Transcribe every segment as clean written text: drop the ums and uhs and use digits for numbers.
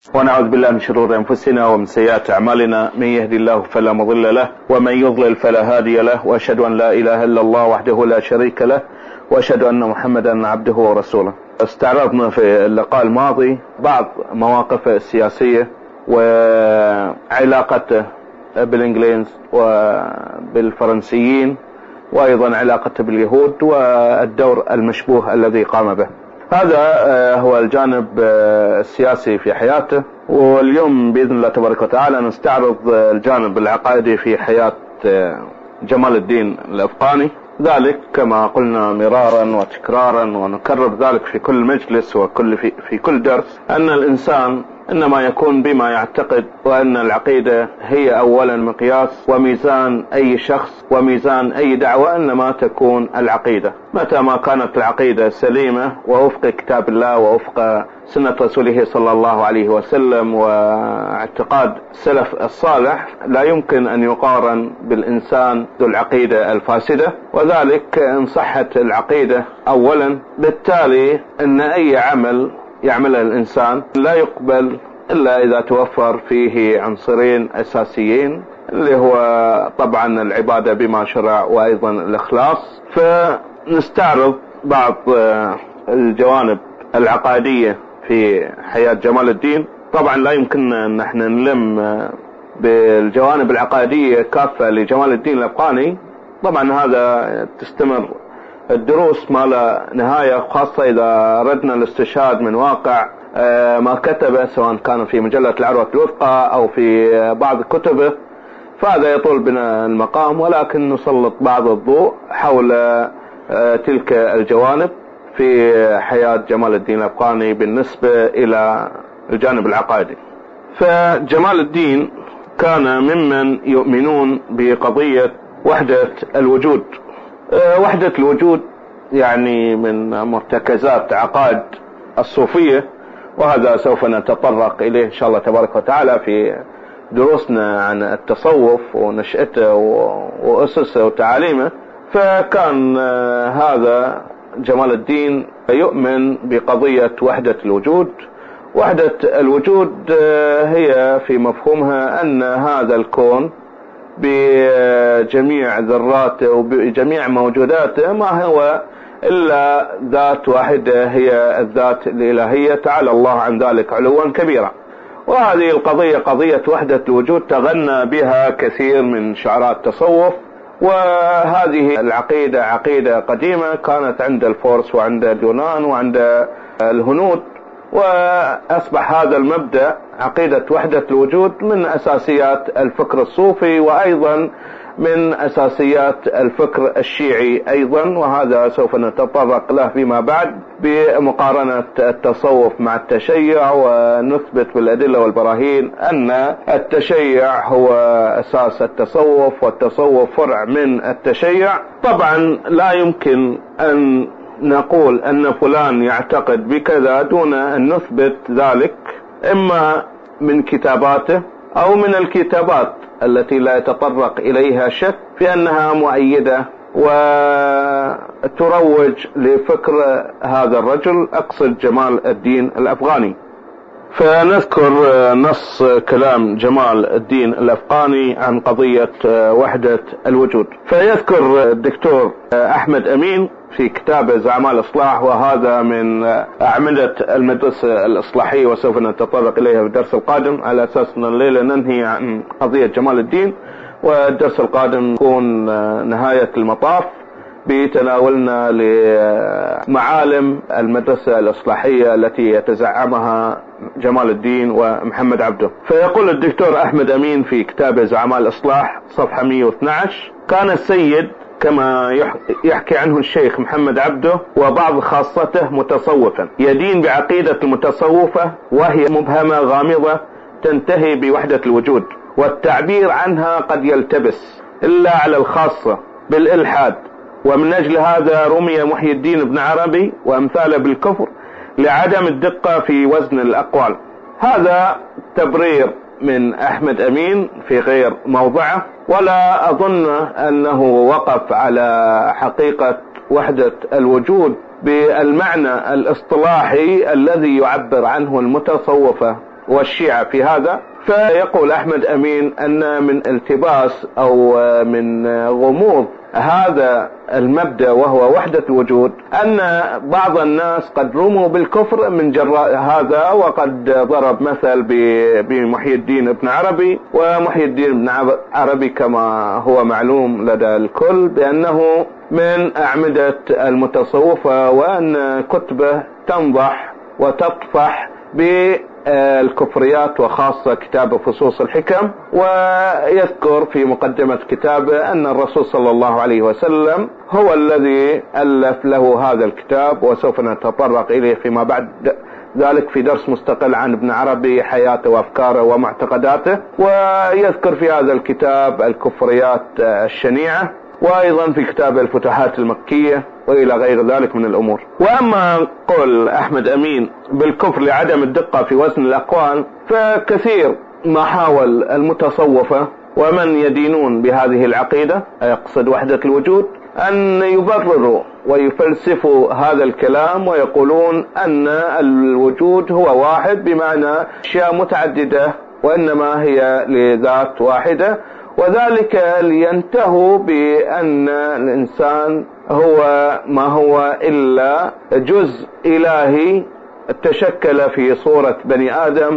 ونعوذ بالله من شرور أنفسنا ومن سيئات أعمالنا، من يهدي الله فلا مضل له ومن يضلل فلا هادي له، وأشهد أن لا إله إلا الله وحده لا شريك له، وأشهد أن محمدا عبده ورسوله. استعرضنا في اللقاء الماضي بعض مواقف السياسية وعلاقته بالإنجليز وبالفرنسيين، وأيضا علاقته باليهود والدور المشبوه الذي قام به. هذا هو الجانب السياسي في حياته، واليوم بإذن الله تبارك وتعالى نستعرض الجانب العقائدي في حياة جمال الدين الأفغاني. ذلك كما قلنا مرارا وتكرارا ونكرر ذلك في كل مجلس في كل درس، أن الإنسان إنما يكون بما يعتقد، وأن العقيدة هي أولا مقياس وميزان أي شخص وميزان أي دعوة، إنما تكون العقيدة. متى ما كانت العقيدة سليمة ووفق كتاب الله ووفق سنة رسوله صلى الله عليه وسلم واعتقاد سلف الصالح، لا يمكن أن يقارن بالإنسان ذو العقيدة الفاسدة. وذلك إن صحت العقيدة أولا، بالتالي أن أي عمل يعمله الإنسان لا يقبل إلا إذا توفر فيه عنصرين أساسيين، اللي هو طبعا العبادة بما شرع وأيضا الإخلاص. فنستعرض بعض الجوانب العقائدية في حياة جمال الدين. طبعا لا يمكننا أن احنا نلم بالجوانب العقائدية كافة لجمال الدين الأفغاني. طبعا هذا تستمر الدروس ما لا نهاية، خاصة إذا أردنا الاستشهاد من واقع ما كتبه، سواء كان في مجلة العروة الوثقى أو في بعض كتبه، فهذا يطول بنا المقام. ولكن نسلط بعض الضوء حول تلك الجوانب في حياة جمال الدين الأفغاني بالنسبة إلى الجانب العقائدي. فجمال الدين كان ممن يؤمنون بقضية وحدة الوجود. وحدة الوجود يعني من مرتكزات عقائد الصوفية، وهذا سوف نتطرق إليه إن شاء الله تبارك وتعالى في دروسنا عن التصوف ونشأته وأسسه وتعاليمه. فكان هذا جمال الدين يؤمن بقضية وحدة الوجود. وحدة الوجود هي في مفهومها أن هذا الكون بجميع ذراته وبجميع موجوداته ما هو إلا ذات واحدة، هي الذات الإلهية، تعالى الله عن ذلك علوا كبيرا. وهذه القضية قضية وحدة الوجود تغنى بها كثير من شعراء التصوف. وهذه العقيدة عقيدة قديمة كانت عند الفرس وعند اليونان وعند الهنود، وأصبح هذا المبدأ عقيدة وحدة الوجود من أساسيات الفكر الصوفي، وأيضا من أساسيات الفكر الشيعي أيضا، وهذا سوف نتطرق له فيما بعد بمقارنة التصوف مع التشيع، ونثبت بالأدلة والبراهين أن التشيع هو أساس التصوف والتصوف فرع من التشيع. طبعا لا يمكن أن نقول أن فلان يعتقد بكذا دون أن نثبت ذلك إما من كتاباته أو من الكتابات التي لا يتطرق إليها شك في أنها مؤيدة وتروج لفكر هذا الرجل، أقصد جمال الدين الأفغاني. فنذكر نص كلام جمال الدين الأفغاني عن قضية وحدة الوجود. فيذكر الدكتور أحمد أمين في كتابه زعماء الإصلاح، وهذا من أعمدة المدرسة الإصلاحية، وسوف نتطرق إليها في الدرس القادم، على أساس أن الليلة ننهي عن قضية جمال الدين، والدرس القادم يكون نهاية المطاف بتناولنا لمعالم المدرسة الإصلاحية التي يتزعمها جمال الدين ومحمد عبده. فيقول الدكتور أحمد أمين في كتابه زعماء الإصلاح صفحة 112: كان السيد كما يحكي عنه الشيخ محمد عبده وبعض خاصته متصوفا، يدين بعقيدة المتصوفة، وهي مبهمة غامضة تنتهي بوحدة الوجود، والتعبير عنها قد يلتبس إلا على الخاصة بالإلحاد. ومن أجل هذا رمي محي الدين ابن عربي وأمثاله بالكفر لعدم الدقة في وزن الأقوال. هذا تبرير من أحمد أمين في غير موضعه، ولا أظن أنه وقف على حقيقة وحدة الوجود بالمعنى الاصطلاحي الذي يعبر عنه المتصوفة والشيعة في هذا. فيقول أحمد أمين أن من التباس أو من غموض هذا المبدأ وهو وحدة الوجود أن بعض الناس قد رموا بالكفر من جراء هذا، وقد ضرب مثل بمحي الدين ابن عربي. ومحي الدين ابن عربي كما هو معلوم لدى الكل بأنه من أعمدة المتصوفة، وأن كتبه تنضح وتطفح بالكفريات، وخاصة كتاب فصوص الحكم. ويذكر في مقدمة كتابه أن الرسول صلى الله عليه وسلم هو الذي ألف له هذا الكتاب، وسوف نتطرق إليه فيما بعد ذلك في درس مستقل عن ابن عربي، حياته وأفكاره ومعتقداته. ويذكر في هذا الكتاب الكفريات الشنيعة، وأيضا في كتاب الفتوحات المكية وإلى غير ذلك من الأمور. وأما قول أحمد أمين بالكفر لعدم الدقة في وزن الأقوال، فكثير ما حاول المتصوفة ومن يدينون بهذه العقيدة يقصد وحدة الوجود أن يبرروا ويفلسفوا هذا الكلام، ويقولون أن الوجود هو واحد بمعنى أشياء متعددة وإنما هي لذات واحدة، وذلك لينتهوا بأن الإنسان هو ما هو إلا جزء إلهي تشكل في صورة بني آدم.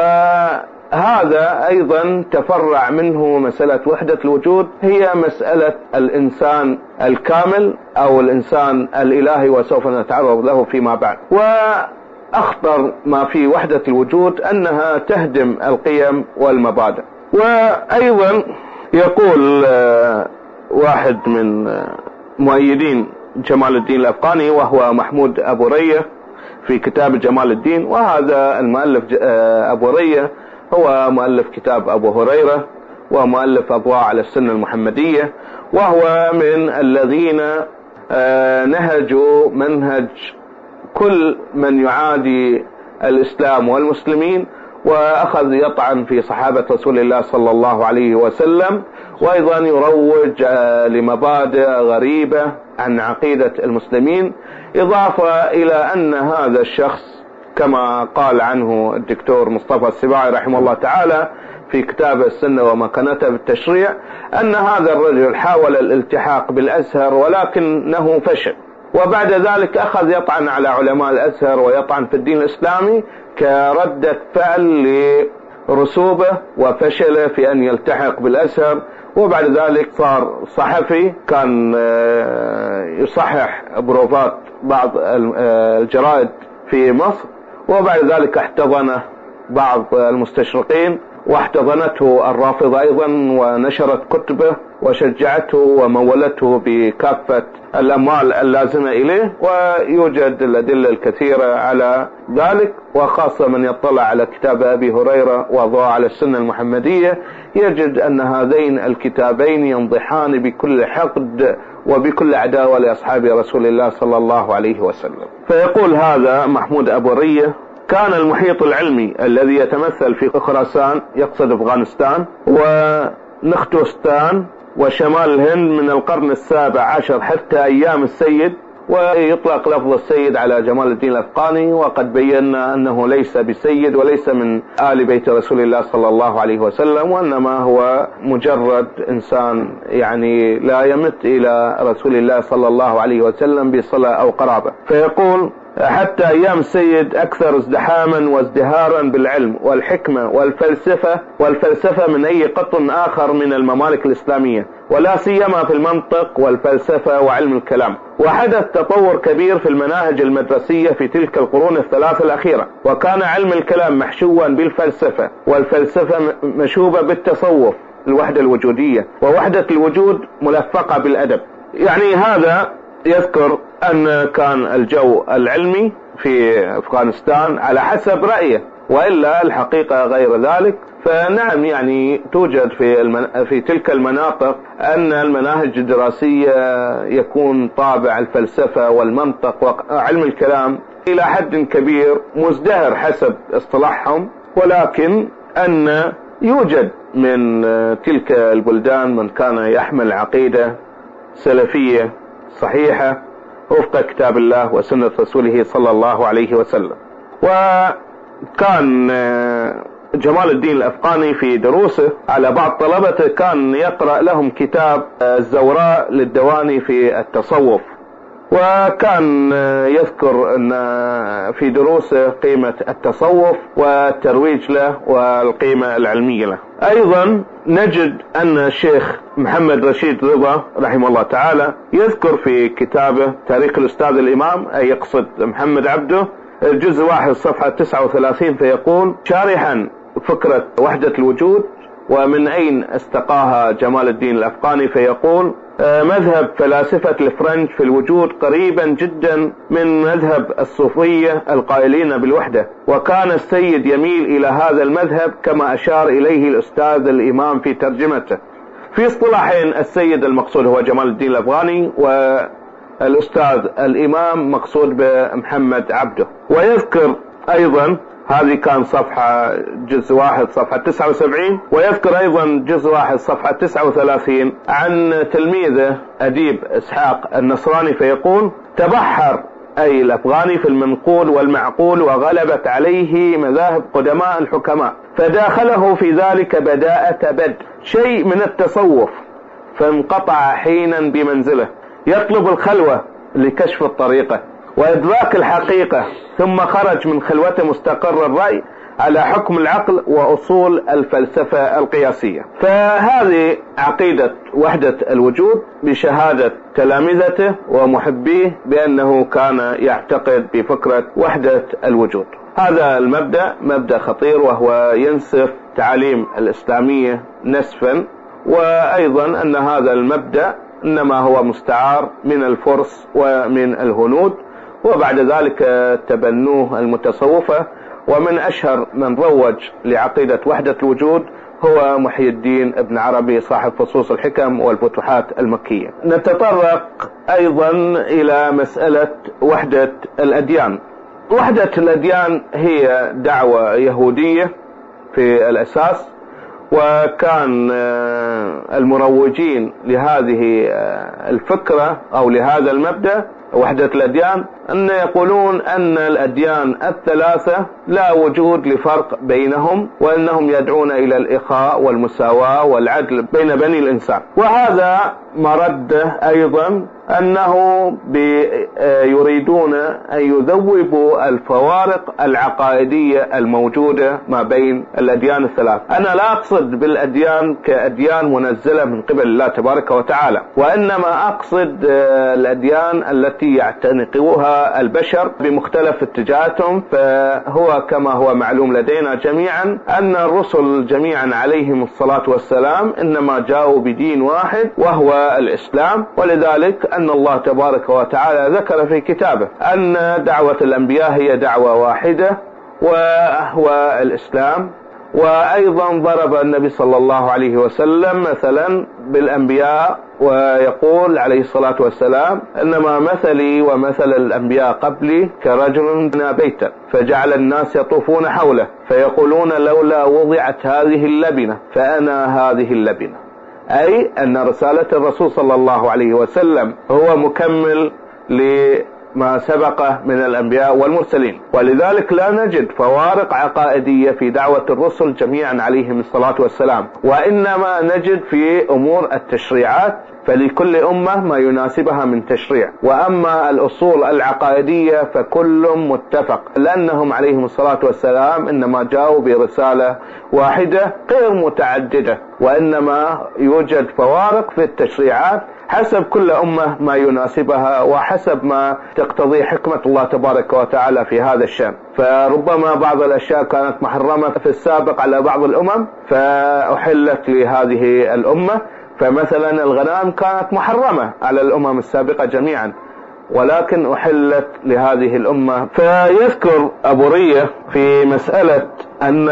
وهذا أيضا تفرع منه مسألة وحدة الوجود، هي مسألة الإنسان الكامل أو الإنسان الإلهي، وسوف نتعرض له فيما بعد. وأخطر ما في وحدة الوجود أنها تهدم القيم والمبادئ. وأيضا يقول واحد من مؤيدين جمال الدين الأفغاني وهو محمود أبو رية في كتاب جمال الدين، وهذا المؤلف أبو رية هو مؤلف كتاب أبو هريرة ومؤلف أضواء على السنة المحمدية، وهو من الذين نهجوا منهج كل من يعادي الإسلام والمسلمين، وأخذ يطعن في صحابة رسول الله صلى الله عليه وسلم، وأيضا يروج لمبادئ غريبة عن عقيدة المسلمين، إضافة إلى أن هذا الشخص كما قال عنه الدكتور مصطفى السباعي رحمه الله تعالى في كتاب السنة ومكانته بالتشريع، أن هذا الرجل حاول الالتحاق بالأزهر ولكنه فشل، وبعد ذلك أخذ يطعن على علماء الأزهر ويطعن في الدين الإسلامي كردة فعل لرسوبه وفشل في أن يلتحق بالأزهر. وبعد ذلك صار صحفي، كان يصحح بروفات بعض الجرائد في مصر، وبعد ذلك احتضنه بعض المستشرقين واحتضنته الرافضة أيضا، ونشرت كتبه وشجعته ومولته بكافة الأموال اللازمة إليه. ويوجد الأدلة الكثيرة على ذلك، وخاصة من يطلع على كتاب أبي هريرة وأضواء على السنة المحمدية يجد أن هذين الكتابين ينضحان بكل حقد وبكل عداوة لأصحاب رسول الله صلى الله عليه وسلم. فيقول هذا محمود أبو رية: كان المحيط العلمي الذي يتمثل في خراسان، يقصد أفغانستان ونختوستان وشمال الهند، من القرن السابع عشر حتى أيام السيد. ويطلق لفظ السيد على جمال الدين الأفغاني، وقد بينا أنه ليس بسيد وليس من آل بيت رسول الله صلى الله عليه وسلم، وإنما هو مجرد إنسان يعني لا يمت إلى رسول الله صلى الله عليه وسلم بصلة أو قرابة. فيقول: حتى أيام السيد أكثر ازدحاما وازدهارا بالعلم والحكمة والفلسفة من أي قط آخر من الممالك الإسلامية، ولا سيما في المنطق والفلسفة وعلم الكلام. وحدث تطور كبير في المناهج المدرسية في تلك القرون الثلاث الأخيرة، وكان علم الكلام محشوا بالفلسفة، والفلسفة مشوبة بالتصوف الوحدة الوجودية، ووحدة الوجود ملفقة بالأدب. يعني هذا يذكر أن كان الجو العلمي في أفغانستان على حسب رأيه، وإلا الحقيقة غير ذلك. فنعم يعني توجد في تلك المناطق أن المناهج الدراسية يكون طابع الفلسفة والمنطق وعلم الكلام إلى حد كبير مزدهر حسب اصطلاحهم، ولكن أن يوجد من تلك البلدان من كان يحمل عقيدة سلفية صحيحة وفق كتاب الله وسنة رسوله صلى الله عليه وسلم. كان جمال الدين الأفغاني في دروسه على بعض طلبته كان يقرأ لهم كتاب الزوراء للدواني في التصوف، وكان يذكر أن في دروسه قيمة التصوف والترويج له والقيمة العلمية له. أيضا نجد أن الشيخ محمد رشيد رضا رحمه الله تعالى يذكر في كتابه تاريخ الأستاذ الإمام، أي يقصد محمد عبده، الجزء 1 صفحة 39، فيقول شارحا فكرة وحدة الوجود ومن أين استقاها جمال الدين الأفغاني، فيقول مذهب فلاسفة الفرنج في الوجود قريبا جدا من مذهب الصوفية القائلين بالوحدة، وكان السيد يميل إلى هذا المذهب كما أشار إليه الأستاذ الإمام في ترجمته. في اصطلاحين، السيد المقصود هو جمال الدين الأفغاني، والأستاذ الإمام مقصود بمحمد عبده. ويذكر أيضا، هذه كان صفحة جزء 1 صفحة 79، ويذكر أيضا جزء 1 صفحة 39 عن تلميذه أديب إسحاق النصراني، فيقول تبحر أي الأفغاني في المنقول والمعقول، وغلبت عليه مذاهب قدماء الحكماء، فداخله في ذلك بداءة بدء شيء من التصوف، فانقطع حينا بمنزله يطلب الخلوة لكشف الطريقة وإدراك الحقيقة، ثم خرج من خلوته مستقر الرأي على حكم العقل وأصول الفلسفة القياسية. فهذه عقيدة وحدة الوجود بشهادة تلامذته ومحبيه بأنه كان يعتقد بفكرة وحدة الوجود. هذا المبدأ مبدأ خطير، وهو ينسف تعاليم الإسلامية نسفا، وأيضا أن هذا المبدأ إنما هو مستعار من الفرس ومن الهنود، وبعد ذلك تبنوه المتصوفة. ومن أشهر من روج لعقيدة وحدة الوجود هو محي الدين ابن عربي صاحب فصوص الحكم والفتوحات المكية. نتطرق أيضا إلى مسألة وحدة الأديان. وحدة الأديان هي دعوة يهودية في الأساس، وكان المروجين لهذه الفكرة أو لهذا المبدأ وحدة الأديان أن يقولون أن الأديان الثلاثة لا وجود لفرق بينهم، وأنهم يدعون إلى الإخاء والمساواة والعدل بين بني الإنسان. وهذا مرده أيضا أنه يريدون أن يذوبوا الفوارق العقائدية الموجودة ما بين الأديان الثلاث. أنا لا أقصد بالأديان كأديان منزلة من قبل الله تبارك وتعالى، وإنما أقصد الأديان التي يعتنقها البشر بمختلف اتجاهاتهم. فهو كما هو معلوم لدينا جميعا أن الرسل جميعا عليهم الصلاة والسلام إنما جاءوا بدين واحد وهو الإسلام، ولذلك أن الله تبارك وتعالى ذكر في كتابه أن دعوة الأنبياء هي دعوة واحدة وهو الإسلام. وأيضا ضرب النبي صلى الله عليه وسلم مثلا بالأنبياء ويقول عليه الصلاة والسلام إنما مثلي ومثل الأنبياء قبلي كرجل بنى بيتا فجعل الناس يطوفون حوله فيقولون لولا وضعت هذه اللبنة فأنا هذه اللبنة، أي أن رسالة الرسول صلى الله عليه وسلم هو مكمل لما سبقه من الأنبياء والمرسلين. ولذلك لا نجد فوارق عقائدية في دعوة الرسل جميعا عليهم الصلاة والسلام، وإنما نجد في أمور التشريعات فلكل أمة ما يناسبها من تشريع. وأما الأصول العقائدية فكل متفق، لأنهم عليهم الصلاة والسلام إنما جاءوا برسالة واحدة غير متعددة، وإنما يوجد فوارق في التشريعات حسب كل أمة ما يناسبها وحسب ما تقتضي حكمة الله تبارك وتعالى في هذا الشأن. فربما بعض الأشياء كانت محرمة في السابق على بعض الأمم فأحلت لهذه الأمة، فمثلا الغنائم كانت محرمة على الأمم السابقة جميعا ولكن أحلت لهذه الأمة. فيذكر أبو رية في مسألة أن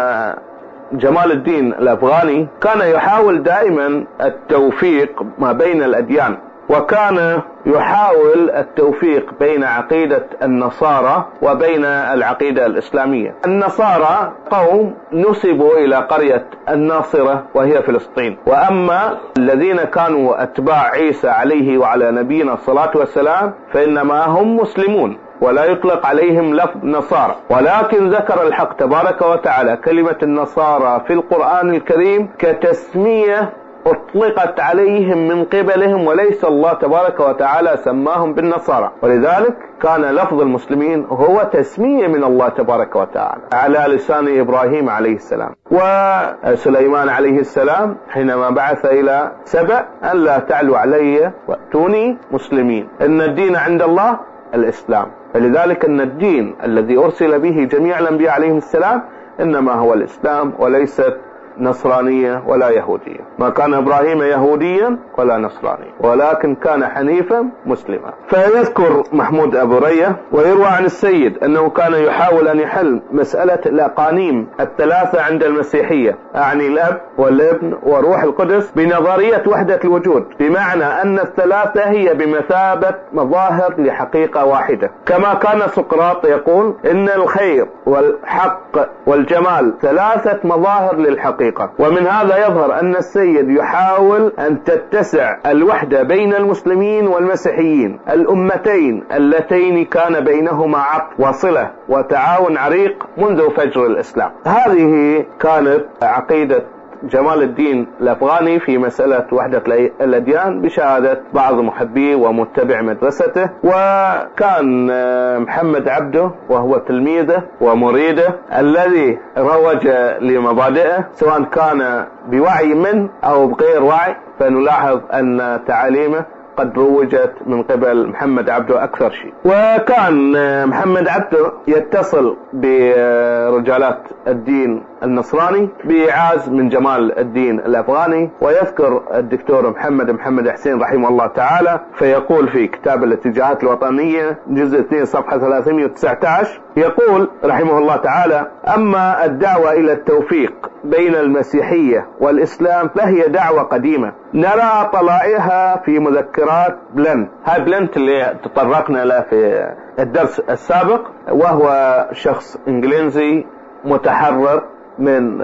جمال الدين الأفغاني كان يحاول دائما التوفيق ما بين الأديان، وكان يحاول التوفيق بين عقيدة النصارى وبين العقيدة الإسلامية. النصارى قوم نسبوا إلى قرية الناصرة وهي فلسطين، وأما الذين كانوا أتباع عيسى عليه وعلى نبينا الصلاة والسلام فإنما هم مسلمون. ولا يطلق عليهم لفظ نصارى، ولكن ذكر الحق تبارك وتعالى كلمة النصارى في القرآن الكريم كتسمية أطلقت عليهم من قبلهم، وليس الله تبارك وتعالى سماهم بالنصارى. ولذلك كان لفظ المسلمين هو تسمية من الله تبارك وتعالى على لسان إبراهيم عليه السلام وسليمان عليه السلام حينما بعث إلى سبأ أن لا تعلوا علي وأتوني مسلمين، إن الدين عند الله الإسلام. فلذلك أن الدين الذي أرسل به جميع الأنبياء عليهم السلام إنما هو الإسلام، وليست نصرانية ولا يهودية. ما كان إبراهيم يهوديا ولا نصرانيا، ولكن كان حنيفا مسلما. فيذكر محمود أبو رية ويروى عن السيد أنه كان يحاول أن يحل مسألة الأقانيم الثلاثة عند المسيحية، أعني الأب والابن وروح القدس، بنظرية وحدة الوجود، بمعنى أن الثلاثة هي بمثابة مظاهر لحقيقة واحدة. كما كان سقراط يقول إن الخير والحق والجمال ثلاثة مظاهر للحقيقة. ومن هذا يظهر أن السيد يحاول أن تتسع الوحدة بين المسلمين والمسيحيين، الأمتين اللتين كان بينهما عقد وصلة وتعاون عريق منذ فجر الإسلام. هذه كانت عقيدة جمال الدين الأفغاني في مسألة وحدة الأديان بشهادة بعض محبيه ومتبع مدرسته. وكان محمد عبده وهو تلميذه ومريده الذي روج لمبادئه سواء كان بوعي منه أو بغير وعي، فنلاحظ أن تعاليمه قد روجت من قبل محمد عبده أكثر شيء. وكان محمد عبده يتصل برجالات الدين النصراني بإعاز من جمال الدين الأفغاني. ويذكر الدكتور محمد حسين رحمه الله تعالى فيقول في كتاب الاتجاهات الوطنية جزء 2 صفحة 319 يقول رحمه الله تعالى: أما الدعوة إلى التوفيق بين المسيحية والإسلام فهي دعوة قديمة نرى طلائعها في مذكرات بلنت. هاي بلنت اللي تطرقنا له في الدرس السابق، وهو شخص إنجليزي متحرر من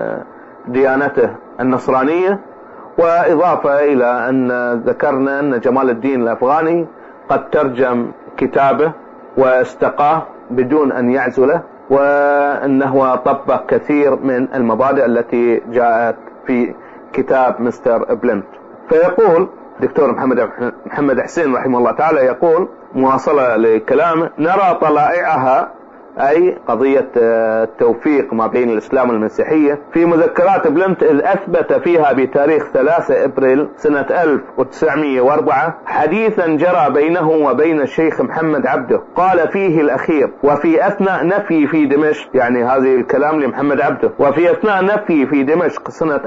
ديانته النصرانية. وإضافة إلى أن ذكرنا أن جمال الدين الأفغاني قد ترجم كتابه واستقاه بدون أن يعزله، وأنه طبق كثير من المبادئ التي جاءت في كتاب مستر بلنت. فيقول دكتور محمد حسين رحمه الله تعالى يقول مواصلة لكلامه: نرى طلائعها أي قضية التوفيق ما بين الإسلام والمسيحية في مذكرات بلنت، إذ أثبت فيها بتاريخ 3 أبريل سنة 1904 حديثا جرى بينه وبين الشيخ محمد عبده قال فيه الأخير: وفي أثناء نفي في دمشق، يعني هذه الكلام لمحمد عبده، وفي أثناء نفي في دمشق سنة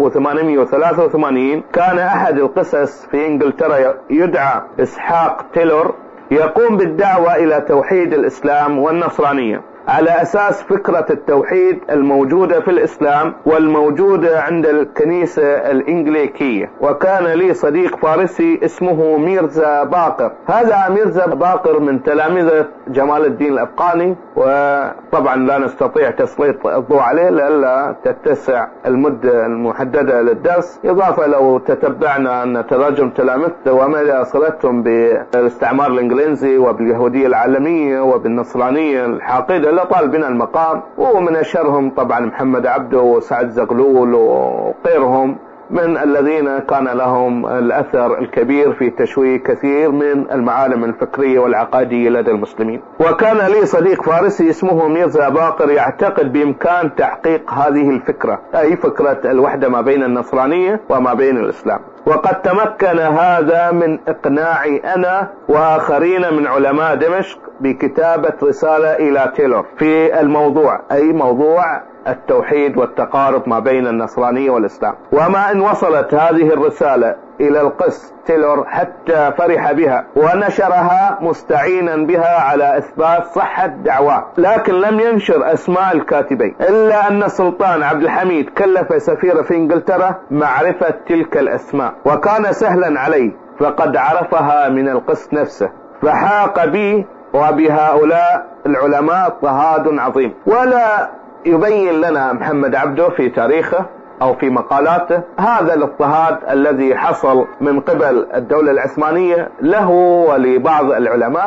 1883 كان أحد القسس في إنجلترا يدعى إسحاق تيلور يقوم بالدعوة إلى توحيد الإسلام والنصرانية على أساس فكرة التوحيد الموجودة في الإسلام والموجودة عند الكنيسة الإنجليكية. وكان لي صديق فارسي اسمه ميرزا باقر. هذا ميرزا باقر من تلامذة جمال الدين الأفغاني، وطبعا لا نستطيع تسليط الضوء عليه لألا تتسع المدة المحددة للدرس. إضافة لو تتبعنا أن تراجم تلامذته وما صلتهم بالاستعمار الإنجليزي وباليهودية العالمية وبالنصرانية الحاقدة لطال بنا المقام، ومن أشهرهم طبعا محمد عبده وسعد زغلول وغيرهم من الذين كان لهم الأثر الكبير في تشويه كثير من المعالم الفكرية والعقادية لدى المسلمين. وكان لي صديق فارسي اسمه ميرزا باقر يعتقد بإمكان تحقيق هذه الفكرة، أي فكرة الوحدة ما بين النصرانية وما بين الإسلام. وقد تمكن هذا من إقناعي أنا وآخرين من علماء دمشق بكتابة رسالة إلى تيلور في الموضوع، أي موضوع التوحيد والتقارب ما بين النصرانية والإسلام. وما إن وصلت هذه الرسالة إلى القس تيلور حتى فرح بها ونشرها مستعينا بها على إثبات صحة دعواه، لكن لم ينشر أسماء الكاتبين، إلا أن السلطان عبد الحميد كلف سفير في إنجلترا معرفة تلك الأسماء، وكان سهلا عليه فقد عرفها من القس نفسه، فحاق بي وبهؤلاء العلماء اضطهاد عظيم. ولا يبين لنا محمد عبده في تاريخه أو في مقالاته هذا الاضطهاد الذي حصل من قبل الدولة العثمانية له ولبعض العلماء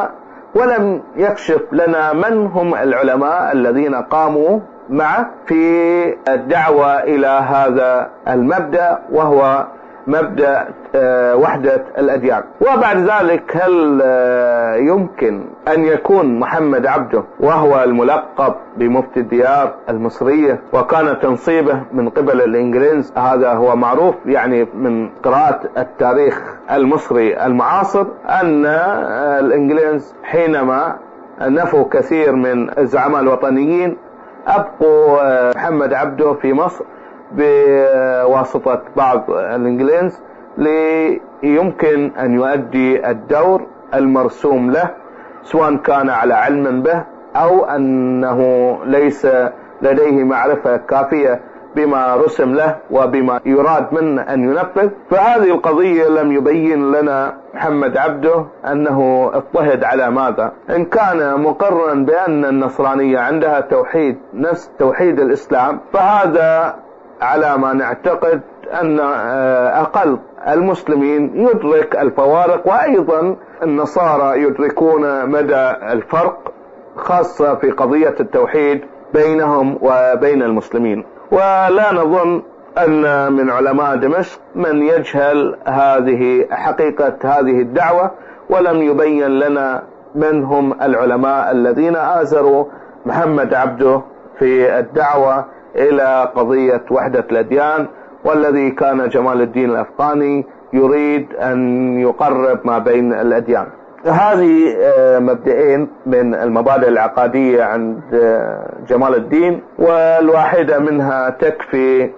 ولم يكشف لنا من هم العلماء الذين قاموا معه في الدعوة إلى هذا المبدأ، وهو مبدأ وحدة الأديان. وبعد ذلك هل يمكن أن يكون محمد عبده وهو الملقب بمفتي الديار المصرية وكان تنصيبه من قبل الإنجليز؟ هذا هو معروف يعني من قراءة التاريخ المصري المعاصر أن الإنجليز حينما نفوا كثير من الزعماء الوطنيين أبقوا محمد عبده في مصر بواسطة بعض الإنجليز ليمكن أن يؤدي الدور المرسوم له، سواء كان على علم به أو أنه ليس لديه معرفة كافية بما رسم له وبما يراد منه أن ينفذ. فهذه القضية لم يبين لنا محمد عبده أنه اضطهد على ماذا. إن كان مقرا بأن النصرانية عندها توحيد نفس توحيد الإسلام، فهذا على ما نعتقد أن أقل المسلمين يدرك الفوارق، وأيضا النصارى يدركون مدى الفرق، خاصة في قضية التوحيد بينهم وبين المسلمين. ولا نظن أن من علماء دمشق من يجهل هذه حقيقة هذه الدعوة، ولم يبين لنا من هم العلماء الذين آزروا محمد عبده في الدعوة إلى قضية وحدة الأديان، والذي كان جمال الدين الأفغاني يريد أن يقرب ما بين الأديان. هذه مبدئين من المبادئ العقادية عند جمال الدين، والواحدة منها تكفي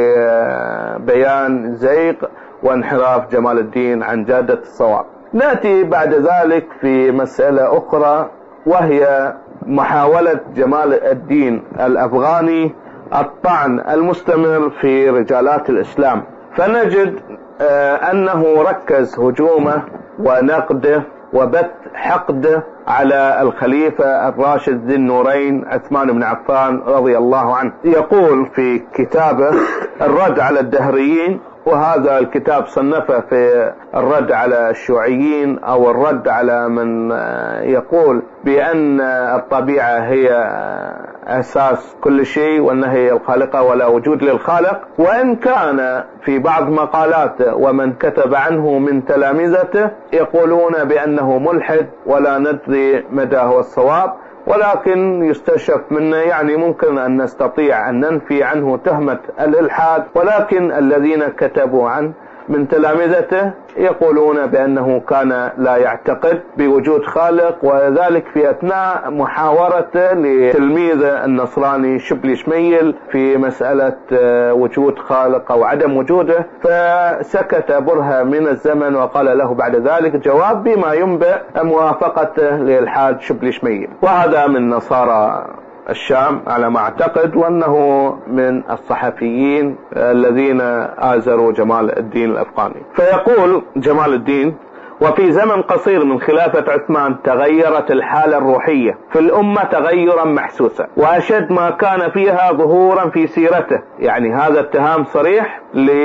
لبيان زيغ وانحراف جمال الدين عن جادة الصواب. نأتي بعد ذلك في مسألة أخرى، وهي محاولة جمال الدين الأفغاني الطعن المستمر في رجالات الإسلام. فنجد أنه ركز هجومه ونقده وبث حقده على الخليفة الراشد ذي النورين عثمان بن عفان رضي الله عنه. يقول في كتابه الرد على الدهريين، وهذا الكتاب صنفه في الرد على الشيوعيين أو الرد على من يقول بأن الطبيعة هي أساس كل شيء وأنها هي الخالقة ولا وجود للخالق. وإن كان في بعض مقالاته ومن كتب عنه من تلامذته يقولون بأنه ملحد ولا ندري مدى هو الصواب، ولكن يستشف منه يعني ممكن أن نستطيع أن ننفي عنه تهمة الإلحاد، ولكن الذين كتبوا عنه من تلامذته يقولون بأنه كان لا يعتقد بوجود خالق، وذلك في أثناء محاورته لتلميذه النصراني شبلي شميل في مسألة وجود خالق أو عدم وجوده. فسكت برهة من الزمن وقال له بعد ذلك جواب بما ينبئ موافقته لإلحاد شبلي شميل، وهذا من نصارى الشام على ما اعتقد، وانه من الصحفيين الذين آزروا جمال الدين الأفغاني. فيقول جمال الدين: وفي زمن قصير من خلافة عثمان تغيرت الحالة الروحية في الأمة تغيرا محسوسا، وأشد ما كان فيها ظهورا في سيرته. يعني هذا اتهام صريح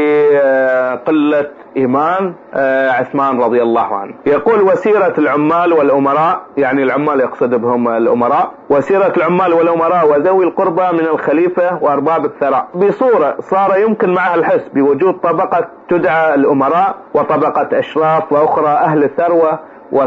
لقلة إيمان عثمان رضي الله عنه. يقول: وسيرة العمال والأمراء، يعني العمال يقصد بهم الأمراء، وسيرة العمال والأمراء وذوي القربى من الخليفة وأرباب الثراء بصورة صار يمكن معها الحس بوجود طبقة تدعى الأمراء وطبقة أشراف وأخرى أهل ثروة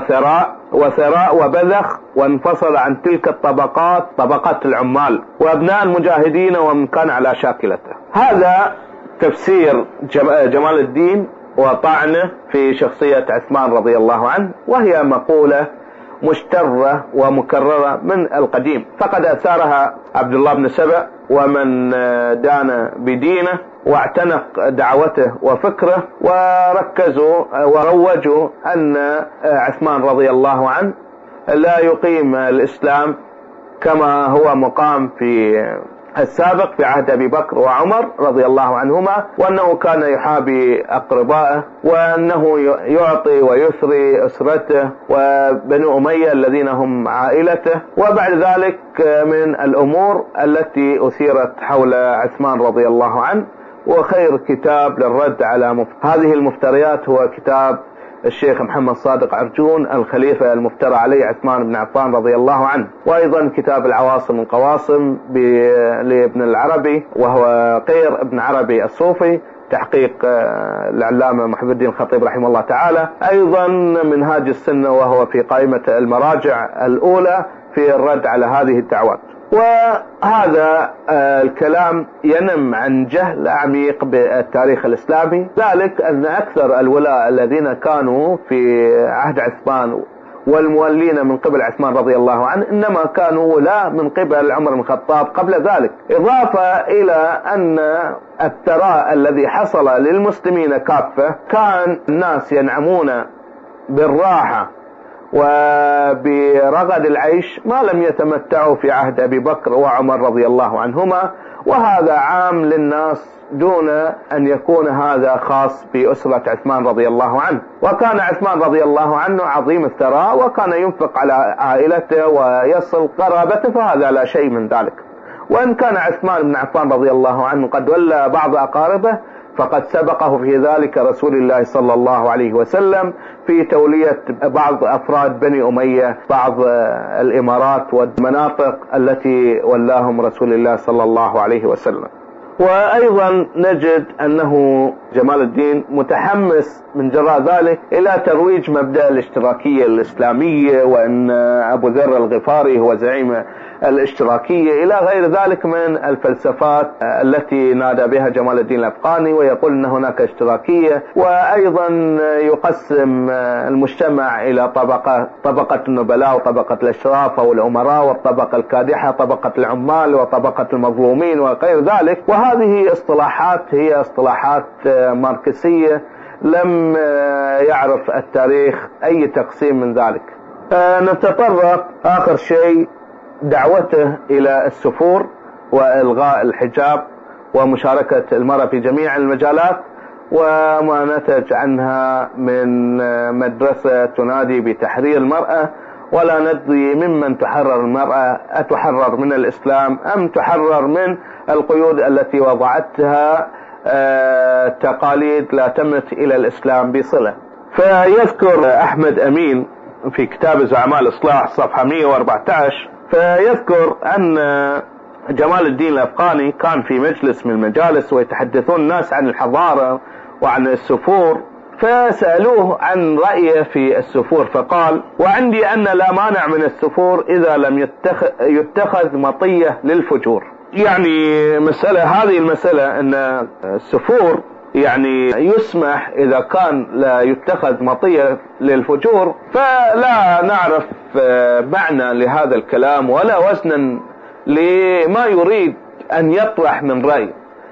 وثراء وبذخ، وانفصل عن تلك الطبقات طبقات العمال وأبناء المجاهدين ومن كان على شاكلته. هذا تفسير جمال الدين وطعنه في شخصية عثمان رضي الله عنه، وهي مقولة مشترة ومكررة من القديم، فقد أثارها عبد الله بن سبأ ومن دان بدينه واعتنق دعوته وفكره، وركزوا وروجوا أن عثمان رضي الله عنه لا يقيم الإسلام كما هو مقام في السابق في عهد أبي بكر وعمر رضي الله عنهما، وأنه كان يحابي أقربائه، وأنه يعطي ويثري أسرته وبنو أمية الذين هم عائلته. وبعد ذلك من الأمور التي أثيرت حول عثمان رضي الله عنه، وخير كتاب للرد على هذه المفتريات هو كتاب الشيخ محمد صادق عرجون الخليفة المفترى عليه عثمان بن عفان رضي الله عنه. وأيضا كتاب العواصم والقواصم لابن العربي وهو قير ابن عربي الصوفي تحقيق العلامة محمد الدين الخطيب رحمه الله تعالى. أيضا منهاج السنة وهو في قائمة المراجع الأولى في الرد على هذه الدعوات. وهذا الكلام ينم عن جهل عميق بالتاريخ الإسلامي، ذلك أن أكثر الولاء الذين كانوا في عهد عثمان والمولين من قبل عثمان رضي الله عنه إنما كانوا ولاء من قبل عمر بن الخطاب قبل ذلك، إضافة إلى أن الثراء الذي حصل للمسلمين كافة كان الناس ينعمون بالراحة وبرغد العيش ما لم يتمتعوا في عهد أبي بكر وعمر رضي الله عنهما، وهذا عام للناس دون أن يكون هذا خاص بأسرة عثمان رضي الله عنه. وكان عثمان رضي الله عنه عظيم الثراء وكان ينفق على عائلته ويصل قرابته، فهذا لا شيء من ذلك. وإن كان عثمان بن عفان رضي الله عنه قد ولى بعض أقاربه فقد سبقه في ذلك رسول الله صلى الله عليه وسلم في تولية بعض أفراد بني أمية بعض الإمارات والمناطق التي ولاهم رسول الله صلى الله عليه وسلم. وأيضا نجد أنه جمال الدين متحمس من جراء ذلك إلى ترويج مبدأ الاشتراكية الإسلامية، وأن أبو ذر الغفاري هو زعيم الاشتراكية إلى غير ذلك من الفلسفات التي نادى بها جمال الدين الأفغاني، ويقول أن هناك اشتراكية. وأيضا يقسم المجتمع إلى طبقة النبلاء وطبقة الأشراف أو الأمراء، والطبقة الكادحة طبقة العمال، وطبقة المظلومين وغير ذلك. وهذه اصطلاحات هي اصطلاحات ماركسية لم يعرف التاريخ أي تقسيم من ذلك. نتطرق آخر شيء دعوته إلى السفور وإلغاء الحجاب ومشاركة المرأة في جميع المجالات، وما نتج عنها من مدرسة تنادي بتحرير المرأة. ولا ندري ممن تحرر المرأة، أتحرر من الإسلام أم تحرر من القيود التي وضعتها تقاليد لا تمت إلى الإسلام بصلة. فيذكر أحمد أمين في كتاب زعماء الإصلاح صفحة 114 فيذكر أن جمال الدين الأفغاني كان في مجلس من المجالس ويتحدثون الناس عن الحضارة وعن السفور، فسألوه عن رأيه في السفور فقال: وعندي أن لا مانع من السفور إذا لم يتخذ مطية للفجور. يعني هذه المسألة أن السفور يعني يسمح إذا كان لا يتخذ مطية للفجور، فلا نعرف معنى لهذا الكلام ولا وزنا لما يريد أن يطرح من رأي.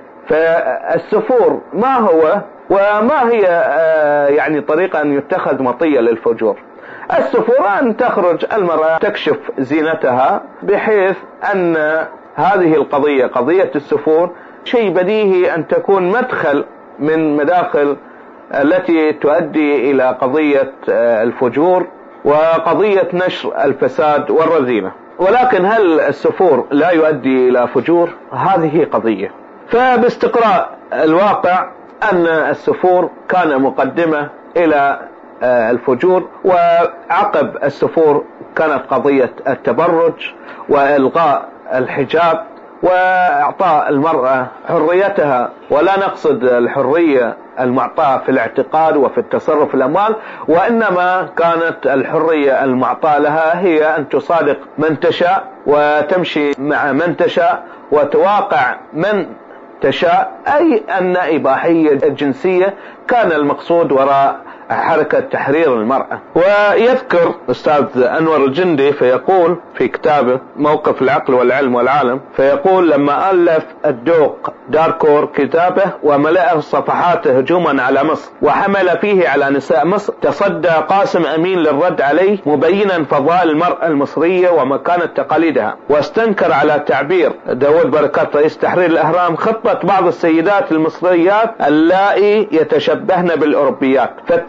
فالسفور ما هو وما هي يعني طريقة أن يتخذ مطية للفجور؟ السفور أن تخرج المرأة تكشف زينتها، بحيث أن هذه القضية قضية السفور شيء بديهي أن تكون مدخل من مداخل التي تؤدي إلى قضية الفجور وقضية نشر الفساد والرذيلة. ولكن هل السفور لا يؤدي إلى فجور؟ هذه قضية. فباستقراء الواقع أن السفور كان مقدمة إلى الفجور، وعقب السفور كانت قضية التبرج وإلغاء الحجاب وإعطاء المرأة حريتها، ولا نقصد الحرية المعطاة في الاعتقاد وفي التصرف في الأموال، وإنما كانت الحرية المعطاة لها هي أن تصادق من تشاء وتمشي مع من تشاء وتواقع من تشاء، أي أن إباحية الجنسية كان المقصود وراء حركة تحرير المرأة. ويذكر أستاذ أنور الجندي فيقول في كتابه موقف العقل والعلم والعالم، فيقول: لما ألف الدوق داركور كتابه وملأه صفحاته هجوما على مصر وحمل فيه على نساء مصر، تصدى قاسم أمين للرد عليه مبينا فضائل المرأة المصرية ومكانة تقاليدها، واستنكر على تعبير داود بركات رئيس تحرير الأهرام خطة بعض السيدات المصريات اللائي يتشبهن بالأوروبيات، فاتخذ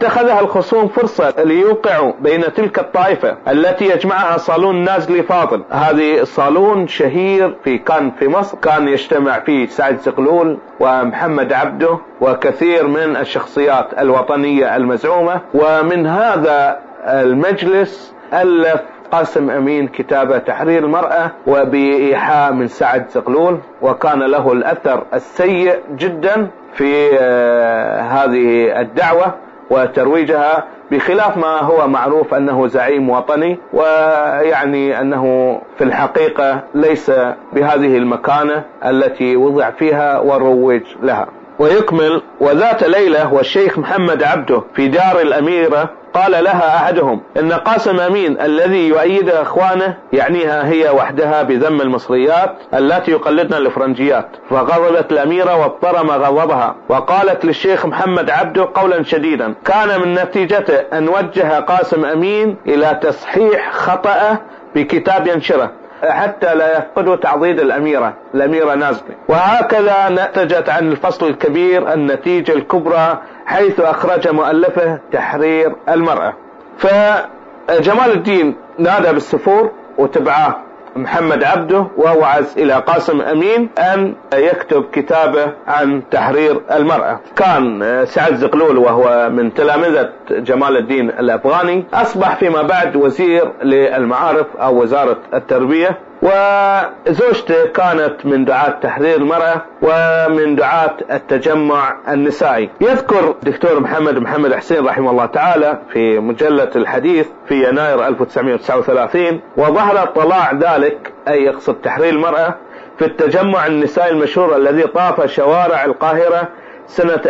اتخذها الخصوم فرصة ليوقعوا بين تلك الطائفة التي يجمعها صالون النازلي فاضل. هذه صالون شهير كان في مصر، كان يجتمع فيه سعد زغلول ومحمد عبده وكثير من الشخصيات الوطنية المزعومة. ومن هذا المجلس ألف قاسم أمين كتاب تحرير المرأة وبإيحاء من سعد زغلول، وكان له الأثر السيء جدا في هذه الدعوة وترويجها، بخلاف ما هو معروف أنه زعيم وطني، ويعني أنه في الحقيقة ليس بهذه المكانة التي وضع فيها وروج لها. ويكمل: وذات ليلة والشيخ محمد عبده في دار الأميرة قال لها أحدهم إن قاسم أمين الذي يؤيد أخوانه يعنيها هي وحدها بذم المصريات التي يقلدن الإفرنجيات. فغضبت الأميرة واضطرم غضبها وقالت للشيخ محمد عبده قولا شديدا كان من نتيجته أن وجه قاسم أمين إلى تصحيح خطأه بكتاب ينشره حتى لا يفقدوا تعضيد الأميرة نازلي. وهكذا نتجت عن الفصل الكبير النتيجة الكبرى، حيث أخرج مؤلفه تحرير المرأة. فجمال الدين نادى بالسفور وتبعه محمد عبده ووعز إلى قاسم أمين أن يكتب كتابه عن تحرير المرأة. كان سعد زغلول وهو من تلامذة جمال الدين الأفغاني أصبح فيما بعد وزير للمعارف أو وزارة التربية، وزوجته كانت من دعاة تحرير المرأة ومن دعاة التجمع النسائي. يذكر دكتور محمد حسين رحمه الله تعالى في مجلة الحديث في يناير 1939: وظهر طلاع ذلك أي يقصد تحرير المرأة في التجمع النسائي المشهور الذي طاف شوارع القاهرة سنة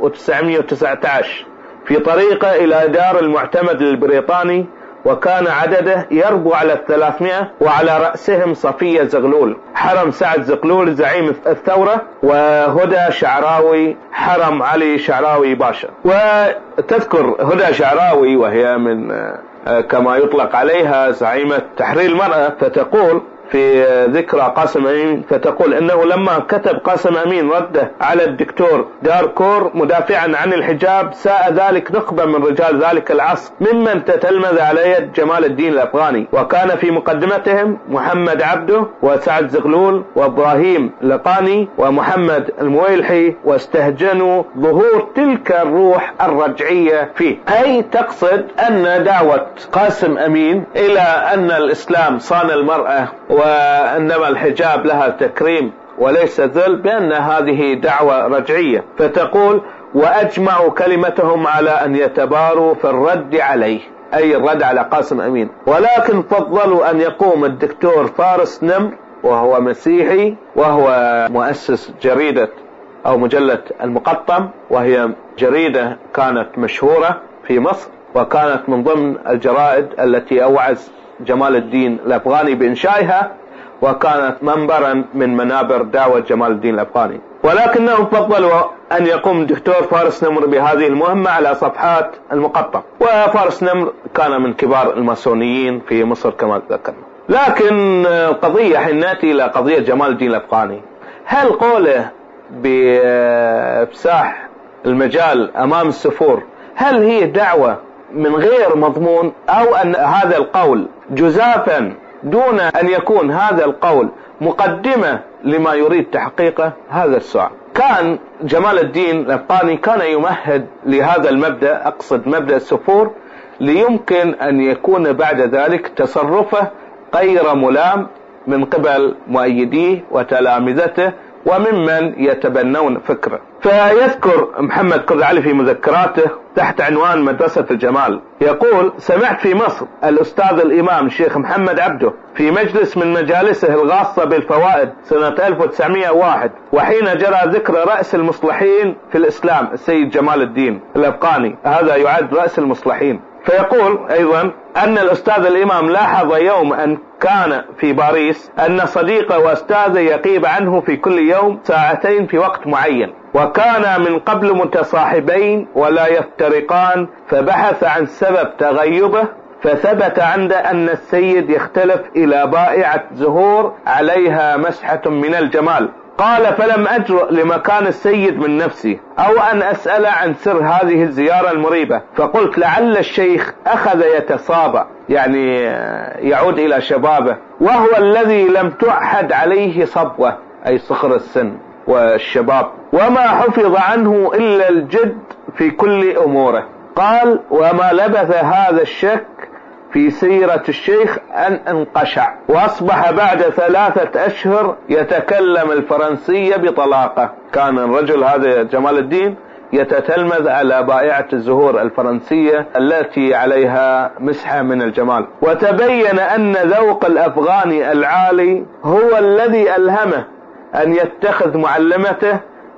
1919 في طريقه إلى دار المعتمد البريطاني، وكان عدده يربو على 300 وعلى رأسهم صفية زغلول حرم سعد زغلول زعيم الثورة، وهدى شعراوي حرم علي شعراوي باشا. وتذكر هدى شعراوي وهي من كما يطلق عليها زعيمة تحرير المرأة، فتقول في ذكرى قاسم أمين فتقول إنه لما كتب قاسم أمين رده على الدكتور داركور مدافعا عن الحجاب ساء ذلك نخبة من رجال ذلك العصر ممن تتلمذ على يد جمال الدين الأفغاني، وكان في مقدمتهم محمد عبده وسعد زغلول وإبراهيم لقاني ومحمد المويلحي، واستهجنوا ظهور تلك الروح الرجعية فيه. أي تقصد أن دعوة قاسم أمين إلى أن الإسلام صان المرأة وإنما الحجاب لها تكريم وليس ذل، بأن هذه دعوة رجعية. فتقول: وأجمعوا كلمتهم على أن يتباروا في الرد عليه، أي الرد على قاسم أمين، ولكن فضلوا أن يقوم الدكتور فارس نمر وهو مسيحي وهو مؤسس جريدة أو مجلة المقطم، وهي جريدة كانت مشهورة في مصر وكانت من ضمن الجرائد التي أوعز جمال الدين الأفغاني بإنشائها، وكانت منبرا من منابر دعوة جمال الدين الأفغاني، ولكنهم فضلوا أن يقوم الدكتور فارس نمر بهذه المهمة على صفحات المقطم. وفارس نمر كان من كبار الماسونيين في مصر كما ذكرنا. لكن قضية حين نأتي إلى قضية جمال الدين الأفغاني، هل قوله بإفساح المجال أمام السفور هل هي دعوة من غير مضمون، أو أن هذا القول جزافا دون أن يكون هذا القول مقدمة لما يريد تحقيقه؟ هذا السؤال. كان جمال الدين الأفغاني كان يمهد لهذا المبدأ، أقصد مبدأ السفور، ليمكن أن يكون بعد ذلك تصرفه غير ملام من قبل مؤيديه وتلامذته وممن يتبنون فكره. فيذكر محمد كرد علي في مذكراته تحت عنوان مدرسة الجمال، يقول: سمعت في مصر الأستاذ الإمام الشيخ محمد عبده في مجلس من مجالسه الغاصة بالفوائد سنة 1901، وحين جرى ذكر رأس المصلحين في الإسلام السيد جمال الدين الأفغاني، هذا يعد رأس المصلحين. فيقول أيضا أن الأستاذ الإمام لاحظ يوم أن كان في باريس أن صديقه وأستاذه يغيب عنه في كل يوم ساعتين في وقت معين، وكان من قبل متصاحبين ولا يفترقان، فبحث عن سبب تغيبه فثبت عنده أن السيد يختلف إلى بائعة زهور عليها مسحة من الجمال. قال فلم أجرؤ لمكان السيد من نفسي أو أن أسأل عن سر هذه الزيارة المريبة، فقلت لعل الشيخ أخذ يتصابع، يعني يعود إلى شبابه، وهو الذي لم تعهد عليه صبوة، أي صغر السن والشباب، وما حفظ عنه إلا الجد في كل أموره. قال وما لبث هذا الشك في سيرة الشيخ أن انقشع، وأصبح بعد 3 أشهر يتكلم الفرنسية بطلاقة. كان الرجل هذا جمال الدين يتتلمذ على بائعة الزهور الفرنسية التي عليها مسحة من الجمال، وتبين أن ذوق الأفغاني العالي هو الذي ألهمه أن يتخذ معلمته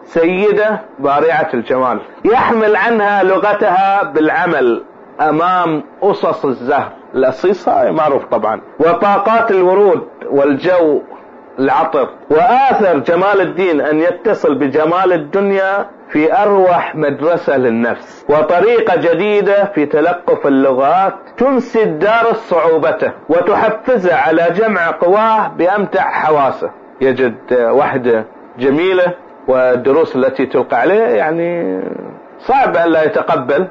سيدة بارعة الجمال يحمل عنها لغتها بالعمل أمام أصص الزهر، الأصيصة معروف طبعا، وطاقات الورود والجو العطر. وآثر جمال الدين أن يتصل بجمال الدنيا في أروح مدرسة للنفس وطريقة جديدة في تلقف اللغات تنسي الدارس صعوبته وتحفزه على جمع قواه بأمتع حواسه. يجد وحدة جميلة والدروس التي تلقى عليه يعني صعب أن لا يتقبل،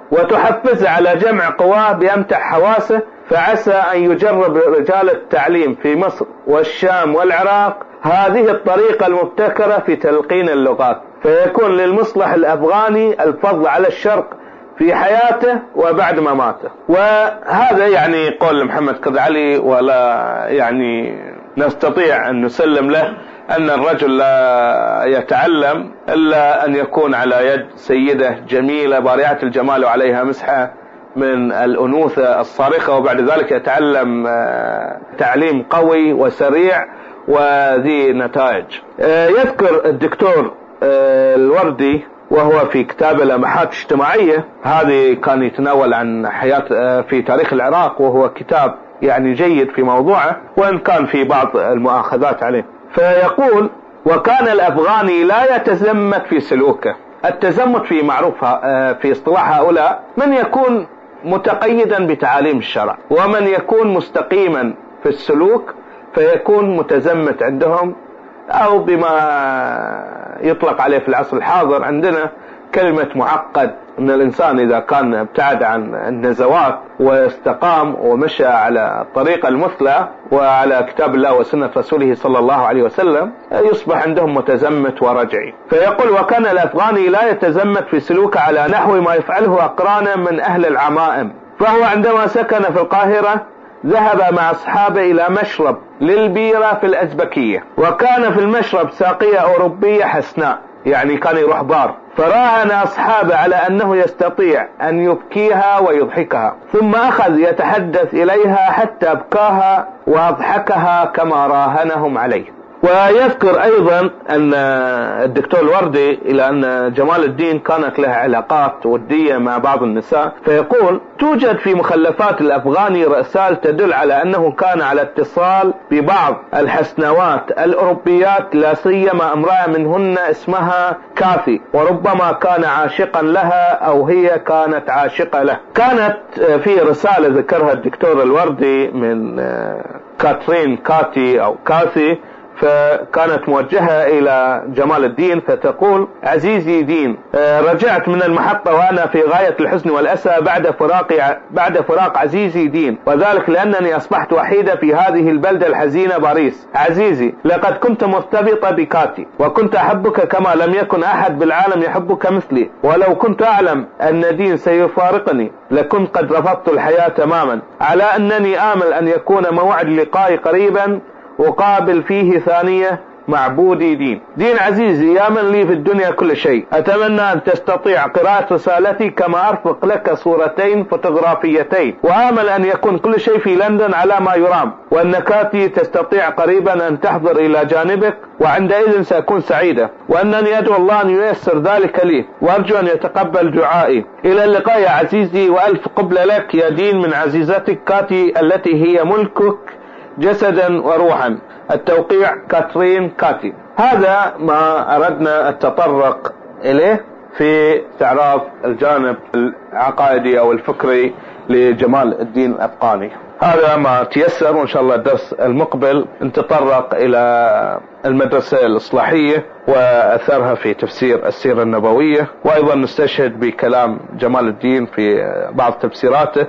وتحفز على جمع قواه بأمتع حواسه، فعسى أن يجرب رجال التعليم في مصر والشام والعراق هذه الطريقة المبتكرة في تلقين اللغات، فيكون للمصلح الأفغاني الفضل على الشرق في حياته وبعد مماته. وهذا يعني قول محمد قضي علي، ولا يعني نستطيع أن نسلم له أن الرجل لا يتعلم إلا أن يكون على يد سيدة جميلة بارعة الجمال وعليها مسحة من الأنوثة الصارخة، وبعد ذلك يتعلم تعليم قوي وسريع وذي نتائج. يذكر الدكتور الوردي وهو في كتابه لمحات اجتماعية، هذه كان يتناول عن حياة في تاريخ العراق، وهو كتاب يعني جيد في موضوعه وإن كان في بعض المؤاخذات عليه. فيقول وكان الأفغاني لا يتزمت في سلوكه. التزمت في معروف في اصطلاح هؤلاء من يكون متقيدا بتعاليم الشرع، ومن يكون مستقيما في السلوك فيكون متزمت عندهم، أو بما يطلق عليه في العصر الحاضر عندنا كلمة معقد، ان الانسان اذا كان ابتعد عن النزوات واستقام ومشى على الطريقة المثلى وعلى كتاب الله وسنة رسوله صلى الله عليه وسلم يصبح عندهم متزمت ورجعي. فيقول وكان الأفغاني لا يتزمت في سلوكه على نحو ما يفعله أقرانه من أهل العمائم، فهو عندما سكن في القاهرة ذهب مع أصحابه إلى مشرب للبيرة في الأزبكية، وكان في المشرب ساقية أوروبية حسناء، يعني كان يروح بار، فراهن أصحابه على أنه يستطيع أن يبكيها ويضحكها، ثم أخذ يتحدث إليها حتى أبكاها وأضحكها كما راهنهم عليه. ويذكر أيضا أن الدكتور الوردي إلى أن جمال الدين كانت له علاقات ودية مع بعض النساء، فيقول توجد في مخلفات الأفغاني رسائل تدل على أنه كان على اتصال ببعض الحسنوات الأوروبيات، لا سيما امرأة منهن اسمها كاثي، وربما كان عاشقا لها أو هي كانت عاشقة له. كانت في رسالة ذكرها الدكتور الوردي من كاترين كاتي أو كاثي، فكانت موجهة إلى جمال الدين، فتقول عزيزي دين، رجعت من المحطة وأنا في غاية الحزن والأسى بعد فراق عزيزي دين، وذلك لأنني أصبحت وحيدة في هذه البلدة الحزينة باريس. عزيزي لقد كنت مرتبطة بكاتي وكنت أحبك كما لم يكن أحد بالعالم يحبك مثلي، ولو كنت أعلم أن دين سيفارقني لكنت قد رفضت الحياة تماما، على أنني آمل أن يكون موعد لقائي قريبا أقابل فيه ثانية معبودي دين. دين عزيزي يا من لي في الدنيا كل شيء، أتمنى أن تستطيع قراءة رسالتي كما أرفق لك صورتين فوتوغرافيتين، وآمل أن يكون كل شيء في لندن على ما يرام، وأن كاتي تستطيع قريبا أن تحضر إلى جانبك، وعندئذ سأكون سعيدة، وأنني أدعو الله أن ييسر ذلك لي، وأرجو أن يتقبل دعائي. إلى اللقاء يا عزيزي، وألف قبل لك يا دين من عزيزتك كاتي التي هي ملكك جسدا وروحا. التوقيع كاترين كاتي. هذا ما أردنا التطرق إليه في استعراض الجانب العقائدي أو الفكري لجمال الدين الأفغاني. هذا ما تيسر، وإن شاء الله الدرس المقبل نتطرق إلى المدرسة الإصلاحية وأثرها في تفسير السيرة النبوية، وأيضا نستشهد بكلام جمال الدين في بعض تفسيراته،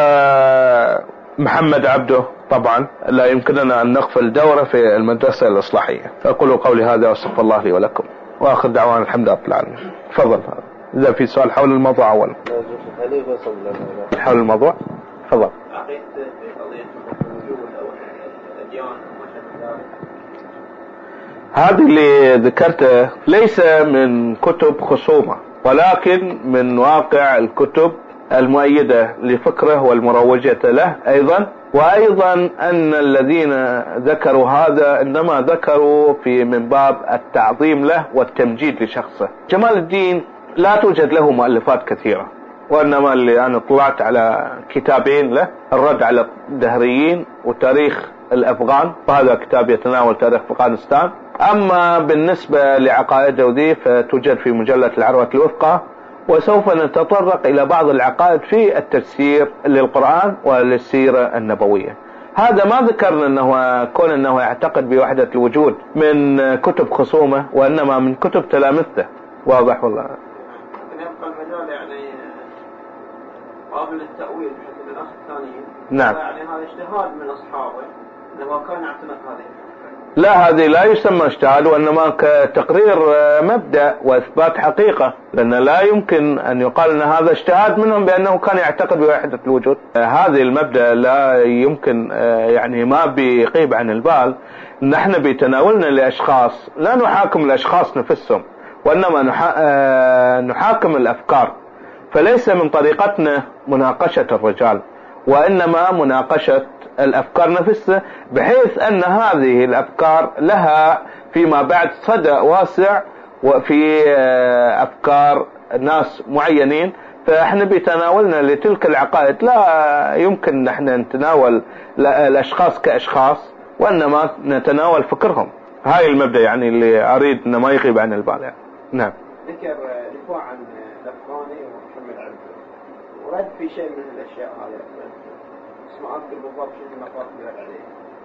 ومحمد عبده طبعا لا يمكننا أن نغفل دوره في المدرسة الإصلاحية. فأقول قولي هذا واستغفر الله لي ولكم، وآخر دعوانا الحمد لله رب العالمين. تفضل إذا في سؤال حول الموضوع أولا. حول الموضوع تفضل. هذه اللي ذكرته ليس من كتب خصومة، ولكن من واقع الكتب المؤيدة لفكره والمروجة له أيضا. وأيضا أن الذين ذكروا هذا إنما ذكروا من باب التعظيم له والتمجيد لشخصه. جمال الدين لا توجد له مؤلفات كثيرة، وإنما اللي أنا طلعت على كتابين له، الرد على الدهريين وتاريخ الأفغان، وهذا كتاب يتناول تاريخ أفغانستان. أما بالنسبة لعقائده ذي فتوجد في مجلة العروة الوثقى، وسوف نتطرق إلى بعض العقائد في التفسير للقرآن وللسيرة النبوية. هذا ما ذكرنا أنه يعتقد بوحدة الوجود من كتب خصومة، وإنما من كتب تلامذته. واضح والله. يبقى المجال يعني قابل للتأويل بحيث الأخ الثانيين. نعم. يعني هذا اجتهاد من أصحابه لما كان يعتنق هذه. لا، هذه لا يسمى اجتهاد، وإنما كتقرير مبدأ وإثبات حقيقة، لأن لا يمكن أن يقال أن هذا اجتهاد منهم بأنه كان يعتقد بوحدة الوجود. هذه المبدأ لا يمكن، يعني ما بيغيب عن البال. نحن بتناولنا لأشخاص لا نحاكم الأشخاص نفسهم، وإنما نحاكم الأفكار. فليس من طريقتنا مناقشة الرجال، وإنما مناقشة الأفكار نفسها، بحيث أن هذه الأفكار لها فيما بعد صدى واسع وفي أفكار ناس معينين. فإحنا بتناولنا لتلك العقائد لا يمكن نحن نتناول الأشخاص كأشخاص، وإنما نتناول فكرهم. هاي المبدأ يعني اللي أريد أن ما يغيب عن البال يعني. نعم. ذكر دفاع عن الأفغاني ومحمد عبده، ورد في شيء من الأشياء هذه اسمه أذكر بالضبط شيء المقال عليه.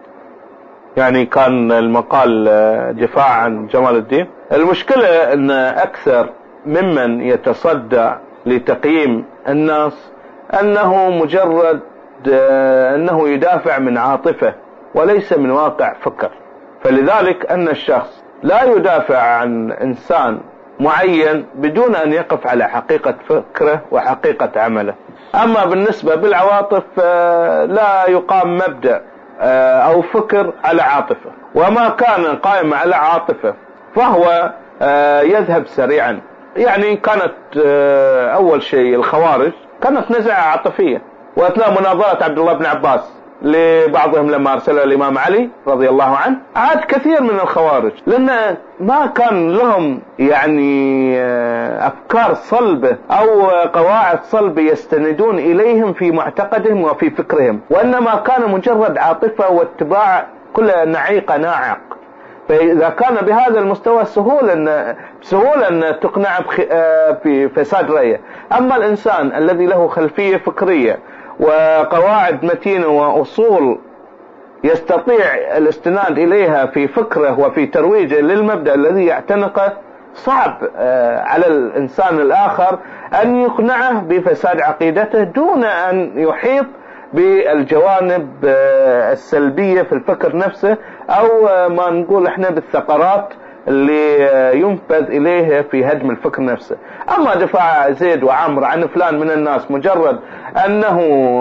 يعني كان المقال دفاع عن جمال الدين. المشكلة أن أكثر ممن يتصدى لتقييم الناس أنه مجرد أنه يدافع من عاطفة وليس من واقع فكر. فلذلك أن الشخص لا يدافع عن إنسان معين بدون أن يقف على حقيقة فكره وحقيقة عمله. أما بالنسبة بالعواطف لا يقام مبدأ أو فكر على عاطفة، وما كان قائم على عاطفة فهو يذهب سريعا. يعني كانت أول شيء الخوارج كانت نزعة عاطفية، وأثناء مناظرة عبد الله بن عباس لبعضهم لما أرسل الإمام علي رضي الله عنه، عاد كثير من الخوارج لأن ما كان لهم يعني أفكار صلبة أو قواعد صلبة يستندون إليهم في معتقدهم وفي فكرهم، وإنما كان مجرد عاطفة واتباع كل نعيق ناعق. فإذا كان بهذا المستوى سهولة أن تقنع في فساد رأيه. أما الإنسان الذي له خلفية فكرية وقواعد متينة وأصول يستطيع الاستناد إليها في فكره وفي ترويجه للمبدأ الذي يعتنقه، صعب على الإنسان الآخر أن يقنعه بفساد عقيدته دون أن يحيط بالجوانب السلبية في الفكر نفسه، أو ما نقول احنا بالثغرات اللي ينفذ إليه في هدم الفكر نفسه. أما دفاع زيد وعمر عن فلان من الناس مجرد أنه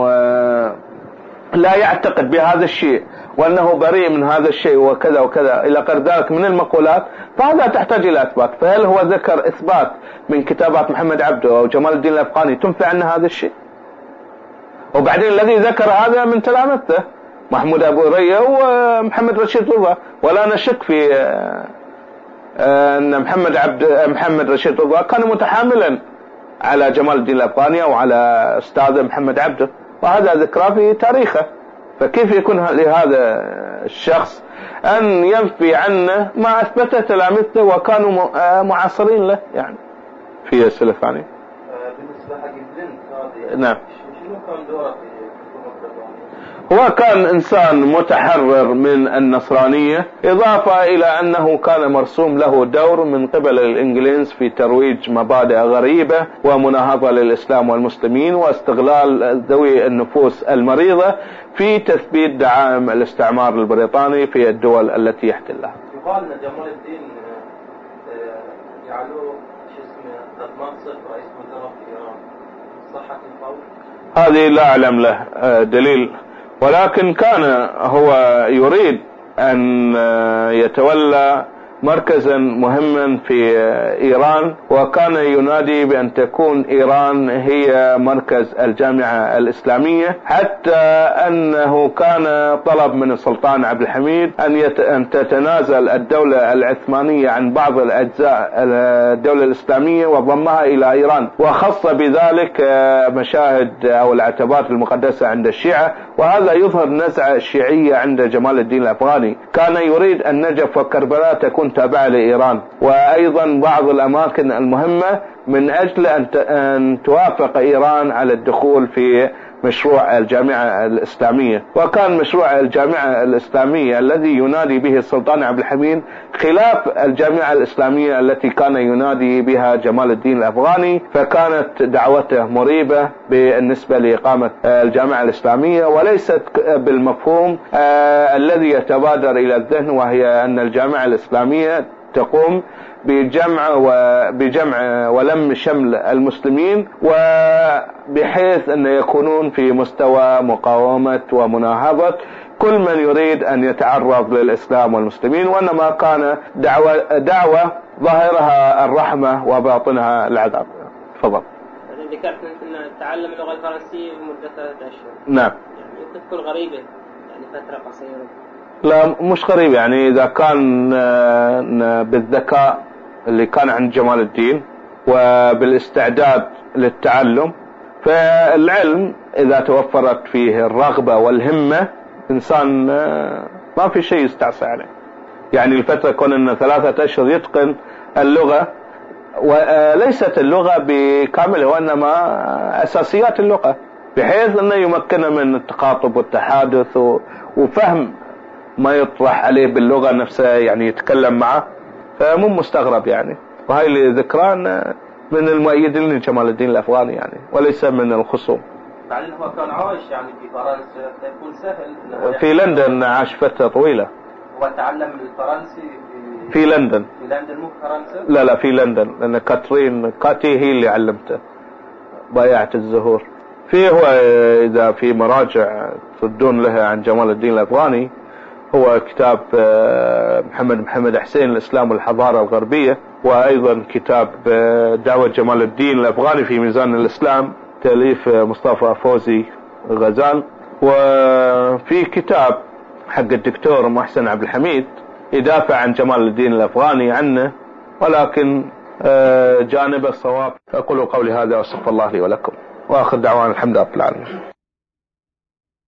لا يعتقد بهذا الشيء وأنه بريء من هذا الشيء وكذا وكذا إلى غير ذلك من المقولات، فهذا تحتاج إلى إثبات. فهل هو ذكر إثبات من كتابات محمد عبده أو جمال الدين الأفغاني تنفي عنه هذا الشيء؟ وبعدين الذي ذكر هذا من تلامذته محمود أبو ريا ومحمد رشيد رضا، ولا نشك في أن محمد رشيد رضا كان متحاملا على جمال الدين الأفغاني وعلى أستاذه محمد عبده، وهذا ذكرى في تاريخه. فكيف يكون لهذا الشخص أن ينفي عنه ما أثبته تلامذته وكانوا معاصرين له يعني في السلف يعني. بالنسبة حق البنت هذه نعم. شنو كان دوره في حكومة الأفغانية؟ هو كان إنسان متحرر من النصرانية، إضافة إلى أنه كان مرسوم له دور من قبل الإنجليز في ترويج مبادئ غريبة ومناهضة للإسلام والمسلمين واستغلال ذوي النفوس المريضة في تثبيت دعائم الاستعمار البريطاني في الدول التي يحتلها. يقال أن جمال الدين جعلوه منصب رئيس وزراء في إيران، صحة القول؟ هذه لا أعلم له دليل، ولكن كان هو يريد أن يتولى مركزا مهما في إيران، وكان ينادي بأن تكون إيران هي مركز الجامعة الإسلامية، حتى أنه كان طلب من السلطان عبد الحميد أن تتنازل الدولة العثمانية عن بعض الأجزاء الدولة الإسلامية وضمها إلى إيران، وخص بذلك مشاهد أو العتبات المقدسة عند الشيعة، وهذا يظهر نزعة شيعية عند جمال الدين الأفغاني. كان يريد أن نجف وكربلاء تكون تابعة لإيران، وأيضا بعض الأماكن المهمة من أجل أن توافق إيران على الدخول في مشروع الجامعة الإسلامية. وكان مشروع الجامعة الإسلامية الذي ينادي به السلطان عبد الحميد خلاف الجامعة الإسلامية التي كان ينادي بها جمال الدين الأفغاني، فكانت دعوته مريبة بالنسبة لإقامة الجامعة الإسلامية، وليست بالمفهوم الذي يتبادر إلى الذهن، وهي أن الجامعة الإسلامية تقوم بجمع ولم شمل المسلمين، وبحيث أن يكونون في مستوى مقاومة ومناهضة كل من يريد أن يتعرض للإسلام والمسلمين، وإنما كان دعوة ظاهرها الرحمة وباطنها العذاب. تفضل. ذكرت أن تعلم اللغة الفرنسية لمدة 3 أشهر. نعم. يعني يمكن تكون غريبة، يعني فترة قصيرة. لا مش غريب، يعني إذا كان بالذكاء اللي كان عند جمال الدين وبالاستعداد للتعلم، فالعلم إذا توفرت فيه الرغبة والهمة إنسان ما في شيء يستعصي عليه. يعني الفترة كون أن 3 أشهر يتقن اللغة، وليست اللغة بكاملها وإنما أساسيات اللغة، بحيث أنه يمكنه من التخاطب والتحادث وفهم ما يطرح عليه باللغة نفسها، يعني يتكلم معه، فمو مستغرب يعني. وهاي اللي ذكران من المؤيدين لجمال الدين الأفغاني يعني، وليس من الخصوم. بعدين هو كان عايش يعني في فرنسا، يكون سهل. في لندن عاش فترة طويلة. هو تعلم الفرنسي في لندن. في لندن مو فرنسا؟ لا في لندن، لأن كاتي هي اللي علمته بائعة الزهور. هو إذا في مراجع تردون لها عن جمال الدين الأفغاني، هو كتاب محمد حسين الإسلام والحضارة الغربية، وأيضا كتاب دعوة جمال الدين الأفغاني في ميزان الإسلام تأليف مصطفى فوزي غزال، وفي كتاب حق الدكتور محسن عبد الحميد يدافع عن جمال الدين الأفغاني عنه، ولكن جانب الصواب. أقول قولي هذا وأستغفر الله لي ولكم، وآخر دعوانا الحمد لله رب العالمين.